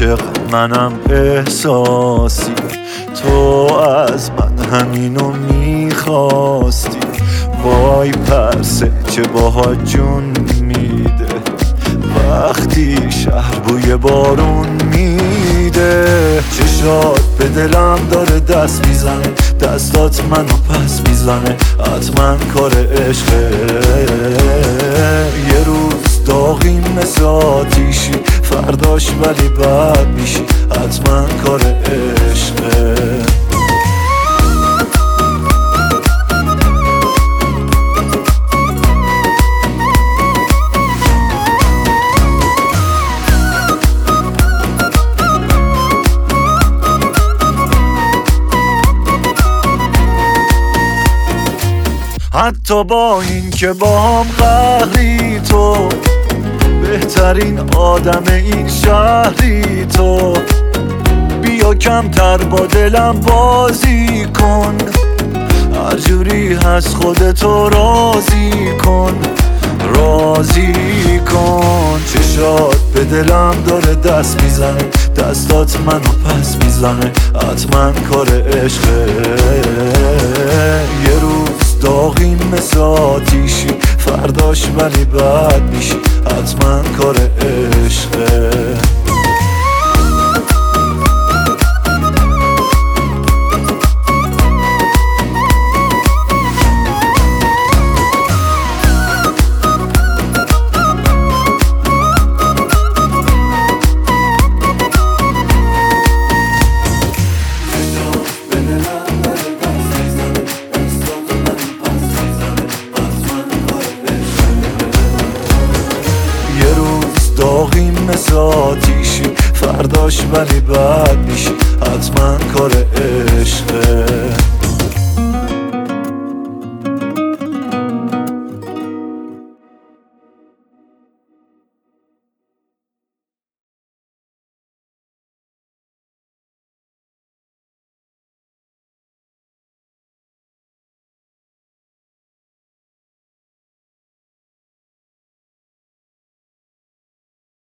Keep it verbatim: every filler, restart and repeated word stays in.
عاشق منم احساسی، تو از من همینو میخواستی. وای پرسه چه باها جون میده وقتی شهر بوی بارون میده. چشات به دلم داره دست میزنه، دستات منو پس میزنه، حتما کار عشقه. یه روز داغیم مثل آتیشی، فرداش ولی بد میشی، حتما کار عشقه. حتی با این که با هم قهری، تو بهترین آدم این شهری. تو بیا کمتر با دلم بازی کن، هر جوری هست خودتو راضی کن، راضی کن. چشات به دلم داره دست میزنه، دستات منو پس میزنه، حتما کار عشقه. یه روز داغیم مثل آتیشی، فرداش ولی بد میشی، حتما کار عشقه. داغیم مثل آتیشی، فرداش ولی بد میشی، حتما کار عشقه.